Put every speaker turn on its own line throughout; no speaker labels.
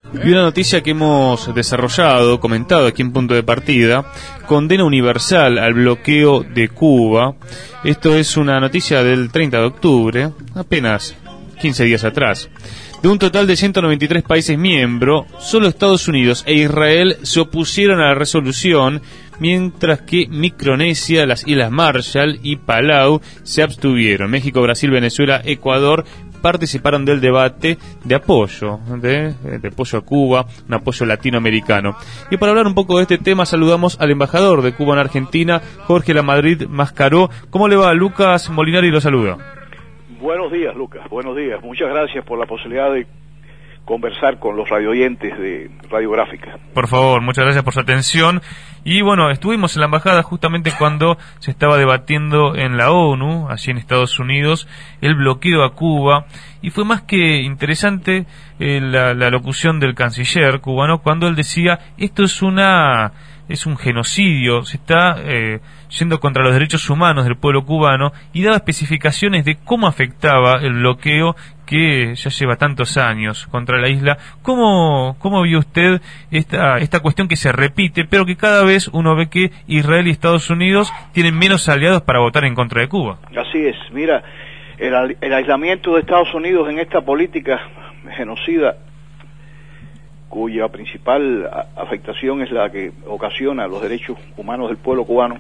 Y una noticia que hemos desarrollado, comentado aquí en Punto de Partida: condena universal al bloqueo de Cuba. Esto es una noticia del 30 de octubre, apenas 15 días atrás. De un total de 193 países miembros, solo Estados Unidos e Israel se opusieron a la resolución, mientras que Micronesia, las Islas Marshall y Palau se abstuvieron. México, Brasil, Venezuela, Ecuador participaron del debate de apoyo, de apoyo a Cuba, un apoyo latinoamericano. Y para hablar un poco de este tema, saludamos al embajador de Cuba en Argentina, Jorge Lamadrid Mascaró. ¿Cómo le va? Lucas Molinari lo saluda.
Buenos días, Lucas, buenos días. Muchas gracias por la posibilidad de conversar con los radioyentes de Radiográfica.
Por favor, muchas gracias por su atención. Y bueno, estuvimos en la embajada justamente cuando se estaba debatiendo en la ONU, allí en Estados Unidos, el bloqueo a Cuba, y fue más que interesante la locución del canciller cubano cuando él decía: esto es un genocidio, se está yendo contra los derechos humanos del pueblo cubano, y daba especificaciones de cómo afectaba el bloqueo que ya lleva tantos años contra la isla. ¿Cómo vio usted esta cuestión que se repite, pero que cada vez uno ve que Israel y Estados Unidos tienen menos aliados para votar en contra de Cuba?
Así es, mira, el aislamiento de Estados Unidos en esta política genocida, cuya principal afectación es la que ocasiona los derechos humanos del pueblo cubano,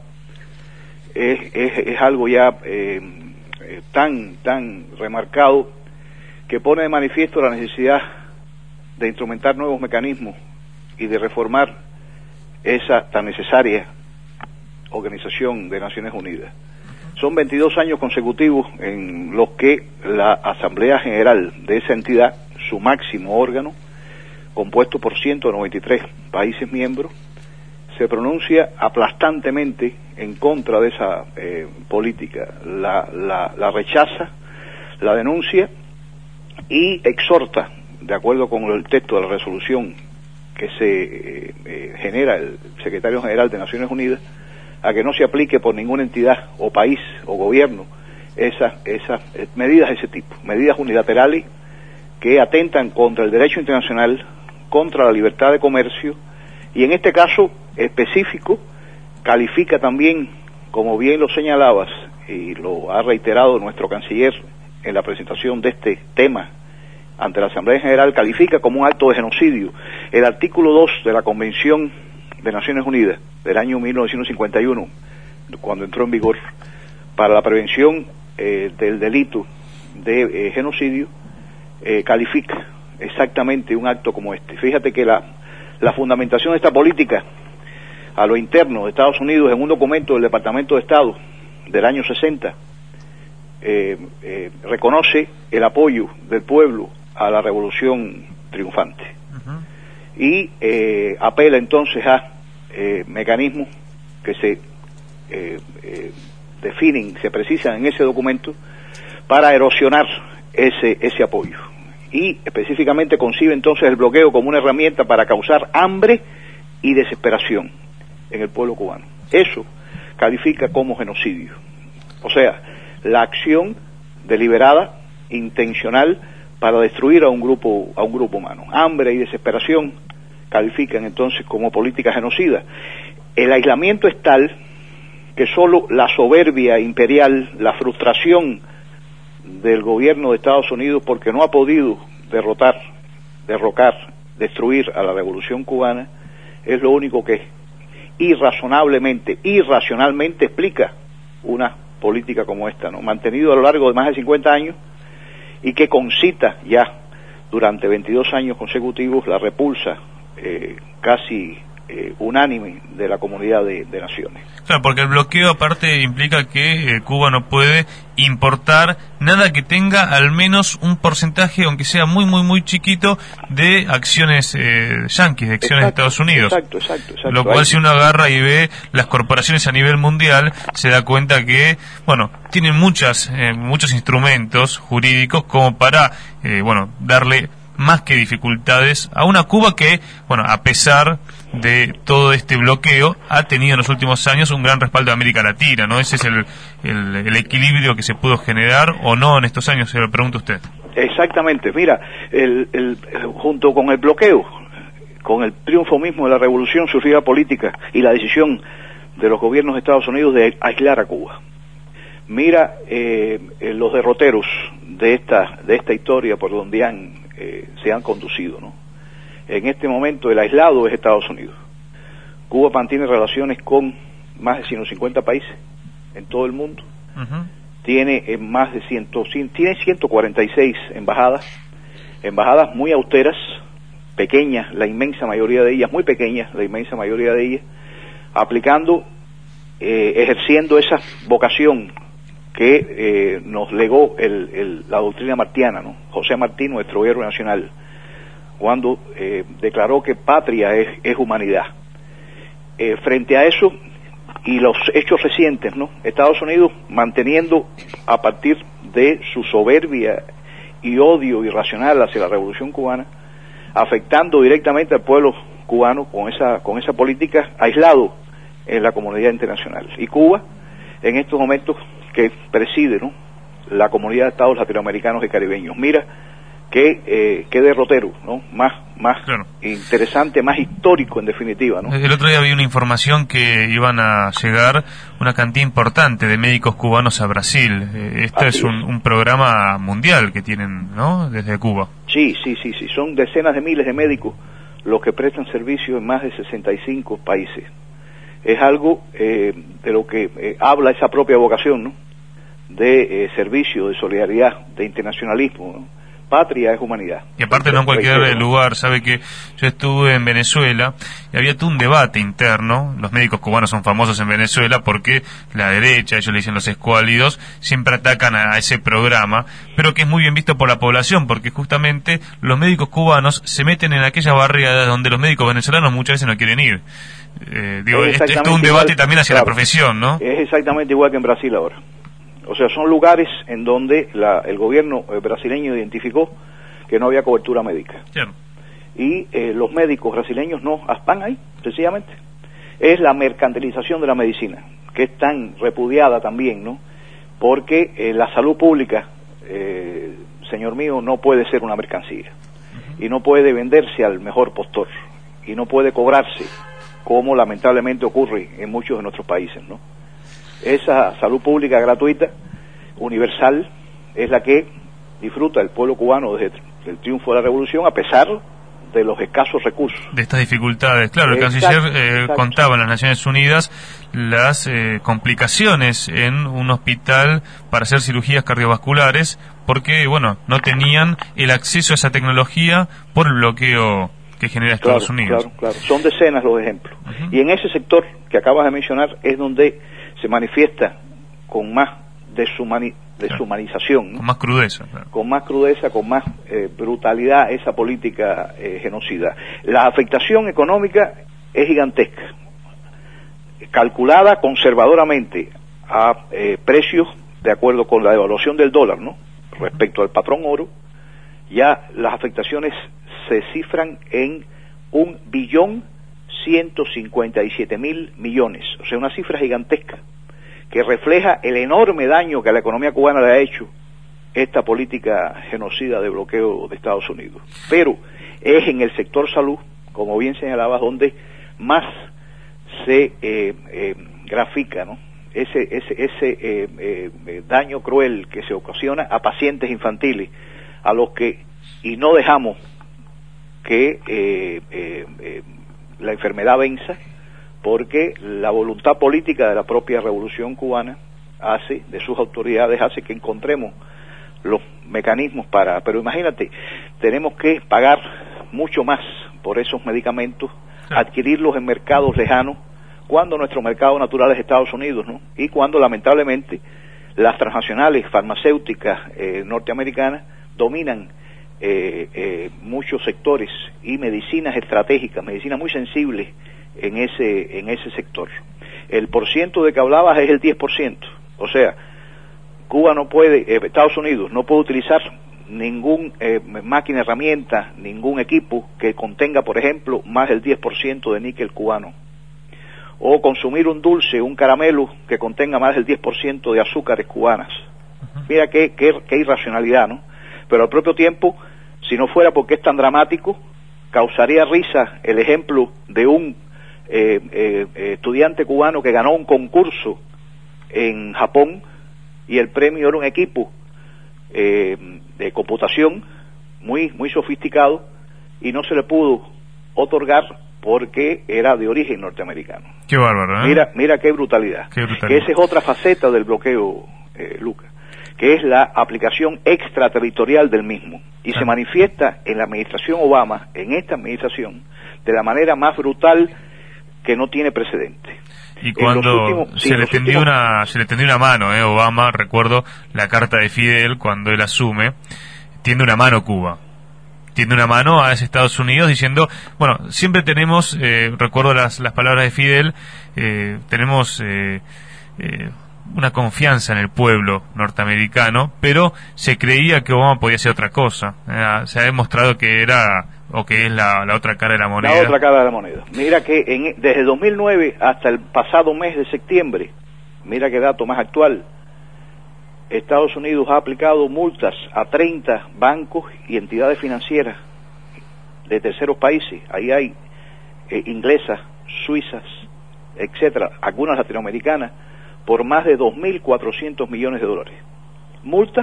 es algo ya tan remarcado, que pone de manifiesto la necesidad de instrumentar nuevos mecanismos y de reformar esa tan necesaria Organización de Naciones Unidas. Son 22 años consecutivos en los que la Asamblea General de esa entidad, su máximo órgano, compuesto por 193 países miembros, se pronuncia aplastantemente en contra de esa política, la rechaza, la denuncia y exhorta, de acuerdo con el texto de la resolución que se genera el secretario general de Naciones Unidas, a que no se aplique por ninguna entidad o país o gobierno esas medidas de ese tipo, medidas unilaterales que atentan contra el derecho internacional, contra la libertad de comercio, y en este caso específico califica también, como bien lo señalabas y lo ha reiterado nuestro canciller en la presentación de este tema ante la Asamblea General, califica como un acto de genocidio el artículo 2 de la Convención de Naciones Unidas del año 1951, cuando entró en vigor, para la prevención del delito de genocidio. Califica exactamente un acto como este. Fíjate que la fundamentación de esta política a lo interno de Estados Unidos, en un documento del Departamento de Estado del año 60, reconoce el apoyo del pueblo a la revolución triunfante. Y apela entonces a mecanismos que se definen, se precisan en ese documento para erosionar ese apoyo, y específicamente concibe entonces el bloqueo como una herramienta para causar hambre y desesperación en el pueblo cubano. Eso califica como genocidio, o sea, la acción deliberada, intencional, para destruir a un grupo humano. Hambre y desesperación califican entonces como política genocida. El aislamiento es tal que solo la soberbia imperial, la frustración del gobierno de Estados Unidos porque no ha podido derrocar, destruir a la revolución cubana, es lo único que irracionalmente explica una política como esta, ¿no? Mantenido a lo largo de más de 50 años, y que concita ya durante 22 años consecutivos la repulsa casi unánime de la comunidad de naciones.
Claro, porque el bloqueo aparte implica que Cuba no puede importar nada que tenga al menos un porcentaje, aunque sea muy chiquito, de acciones yanquis, de acciones de Estados Unidos.
Exacto.
Lo cual, si uno agarra y ve las corporaciones a nivel mundial, se da cuenta que, tienen muchos instrumentos jurídicos como para, darle más que dificultades a una Cuba que, a pesar de todo este bloqueo, ha tenido en los últimos años un gran respaldo de América Latina, ¿no? Ese es el equilibrio que se pudo generar o no en estos años, se lo pregunta usted.
Exactamente, mira, junto con el bloqueo, con el triunfo mismo de la revolución surgió la política y la decisión de los gobiernos de Estados Unidos de aislar a Cuba. Mira los derroteros de esta historia por donde se han conducido, ¿no? En este momento el aislado es Estados Unidos. Cuba mantiene relaciones con más de 150 países en todo el mundo. Uh-huh. Tiene tiene 146 embajadas muy austeras, pequeñas, la inmensa mayoría de ellas, muy pequeñas, la inmensa mayoría de ellas, aplicando, ejerciendo esa vocación que nos legó la doctrina martiana, ¿no? José Martí, nuestro héroe nacional, cuando declaró que patria es humanidad. Frente a eso y los hechos recientes, ¿no? Estados Unidos manteniendo, a partir de su soberbia y odio irracional hacia la revolución cubana, afectando directamente al pueblo cubano con esa política, aislado en la comunidad internacional. Y Cuba, en estos momentos, que preside, ¿no?, la comunidad de estados latinoamericanos y caribeños. Mira qué derrotero, ¿no? Más claro, interesante, más histórico en definitiva, ¿no?
El otro día había una información que iban a llegar una cantidad importante de médicos cubanos a Brasil. Este es un programa mundial que tienen, ¿no?, desde Cuba.
Sí, son decenas de miles de médicos los que prestan servicio en más de 65 países. Es algo de lo que habla esa propia vocación, ¿no?, de servicio, de solidaridad, de internacionalismo, ¿no? Patria es humanidad.
Y aparte no en cualquier lugar. Sabe que yo estuve en Venezuela y había todo un debate interno. Los médicos cubanos son famosos en Venezuela porque la derecha, ellos le dicen los escuálidos, siempre atacan a ese programa, pero que es muy bien visto por la población, porque justamente los médicos cubanos se meten en aquellas barriadas donde los médicos venezolanos muchas veces no quieren ir. Es todo un debate igual, también hacia la profesión, ¿no?
Es exactamente igual que en Brasil ahora. O sea, son lugares en donde el gobierno brasileño identificó que no había cobertura médica.
Claro.
Y los médicos brasileños no van ahí, sencillamente. Es la mercantilización de la medicina, que es tan repudiada también, ¿no? Porque la salud pública, señor mío, no puede ser una mercancía. Uh-huh. Y no puede venderse al mejor postor. Y no puede cobrarse, como lamentablemente ocurre en muchos de nuestros países, ¿no? Esa salud pública gratuita, universal, es la que disfruta el pueblo cubano desde el triunfo de la revolución, a pesar de los escasos recursos.
De estas dificultades, claro, el canciller contaba en las Naciones Unidas las complicaciones en un hospital para hacer cirugías cardiovasculares, porque, bueno, no tenían el acceso a esa tecnología por el bloqueo que genera Estados Unidos.
Claro. Son decenas los ejemplos. Uh-huh. Y en ese sector que acabas de mencionar es donde se manifiesta con más deshumanización, ¿no?
Con más crudeza. Claro.
Con más crudeza, con más brutalidad esa política genocida. La afectación económica es gigantesca, calculada conservadoramente a precios de acuerdo con la devaluación del dólar, ¿no?, respecto al patrón oro. Ya las afectaciones se cifran en 1.157.000 millones, o sea, una cifra gigantesca que refleja el enorme daño que a la economía cubana le ha hecho esta política genocida de bloqueo de Estados Unidos. Pero es en el sector salud, como bien señalabas, donde más se grafica, ¿no?, ese daño cruel que se ocasiona a pacientes infantiles, a los que, y no dejamos que la enfermedad venza, porque la voluntad política de la propia revolución cubana de sus autoridades hace que encontremos los mecanismos pero imagínate, tenemos que pagar mucho más por esos medicamentos, adquirirlos en mercados lejanos, cuando nuestro mercado natural es Estados Unidos, ¿no? Y cuando lamentablemente las transnacionales farmacéuticas norteamericanas dominan muchos sectores y medicinas estratégicas, medicinas muy sensibles en ese sector. El porciento de que hablabas es el 10%, o sea, Cuba no puede, Estados Unidos no puede utilizar ningún máquina, herramienta, ningún equipo que contenga, por ejemplo, más del 10% de níquel cubano, o consumir un dulce, un caramelo que contenga más del 10% de azúcares cubanas. Mira qué irracionalidad, ¿no? Pero al propio tiempo, si no fuera porque es tan dramático, causaría risa el ejemplo de un estudiante cubano que ganó un concurso en Japón y el premio era un equipo de computación muy sofisticado y no se le pudo otorgar porque era de origen norteamericano.
Qué bárbaro, ¿eh?
Mira qué brutalidad.
Qué brutalidad.
Que esa es otra faceta del bloqueo, Lucas, que es la aplicación extraterritorial del mismo. Y se manifiesta en la administración Obama, en esta administración, de la manera más brutal que no tiene precedente.
Y cuando se le tendió una mano, Obama, recuerdo la carta de Fidel cuando él asume, tiende una mano Cuba. Tiende una mano a Estados Unidos diciendo, bueno, siempre tenemos, recuerdo las palabras de Fidel, tenemos una confianza en el pueblo norteamericano, pero se creía que Obama podía hacer otra cosa. Se ha demostrado que era, o que es la otra cara de la moneda.
La otra cara de la moneda. Mira que desde 2009 hasta el pasado mes de septiembre, mira qué dato más actual, Estados Unidos ha aplicado multas a 30 bancos y entidades financieras de terceros países. Ahí hay inglesas, suizas, etcétera, algunas latinoamericanas, por más de 2.400 millones de dólares. Multas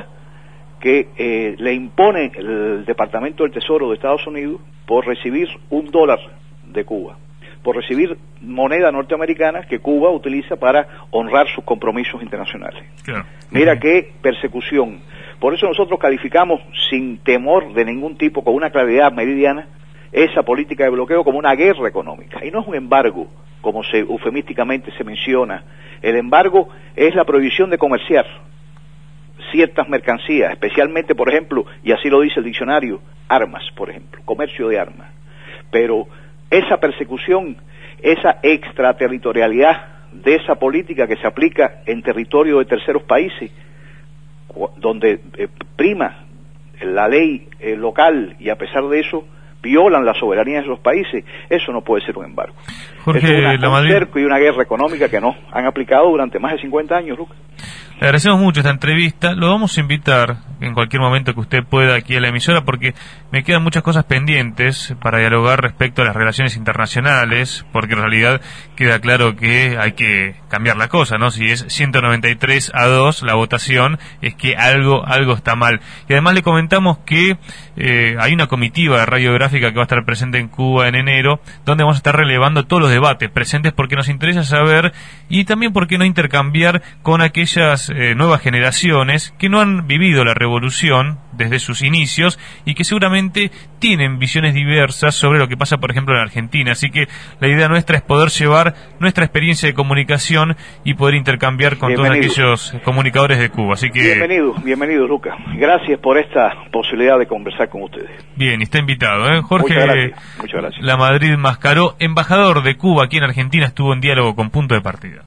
que le impone el Departamento del Tesoro de Estados Unidos por recibir $1 de Cuba, por recibir moneda norteamericana que Cuba utiliza para honrar sus compromisos internacionales. Claro. Mira qué persecución. Por eso nosotros calificamos sin temor de ningún tipo, con una claridad meridiana, esa política de bloqueo como una guerra económica. Y no es un embargo, como eufemísticamente se menciona. El embargo es la prohibición de comerciar ciertas mercancías, especialmente, por ejemplo, y así lo dice el diccionario, armas, por ejemplo, comercio de armas. Pero esa persecución, esa extraterritorialidad de esa política que se aplica en territorio de terceros países, donde prima la ley local y a pesar de eso violan la soberanía de esos países, eso no puede ser un embargo.
Jorge,
es un cerco y una guerra económica que nos han aplicado durante más de 50 años, Lucas.
Le agradecemos mucho esta entrevista. Lo vamos a invitar en cualquier momento que usted pueda aquí a la emisora porque me quedan muchas cosas pendientes para dialogar respecto a las relaciones internacionales, porque en realidad queda claro que hay que cambiar la cosa, ¿no? Si es 193-2 la votación, es que algo está mal. Y además le comentamos que hay una comitiva radiográfica que va a estar presente en Cuba en enero, donde vamos a estar relevando todos los debates presentes porque nos interesa saber y también porque no intercambiar con aquellas nuevas generaciones que no han vivido la revolución desde sus inicios y que seguramente tienen visiones diversas sobre lo que pasa, por ejemplo, en Argentina. Así que la idea nuestra es poder llevar nuestra experiencia de comunicación y poder intercambiar con todos aquellos comunicadores de Cuba. Así que
bienvenido, Lucas. Gracias por esta posibilidad de conversar con ustedes.
Bien, está invitado, Jorge.
Muchas gracias.
Lamadrid Mascaró, embajador de Cuba aquí en Argentina, estuvo en diálogo con Punto de Partida.